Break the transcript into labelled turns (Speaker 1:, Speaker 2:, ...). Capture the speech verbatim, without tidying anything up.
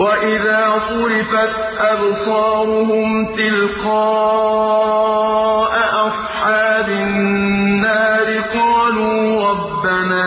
Speaker 1: وَإِذَا صُرِفَتْ أَبْصَارُهُمْ تِلْقَاءَ أَصْحَابِ النَّارِ قَالُوا رَبَّنَا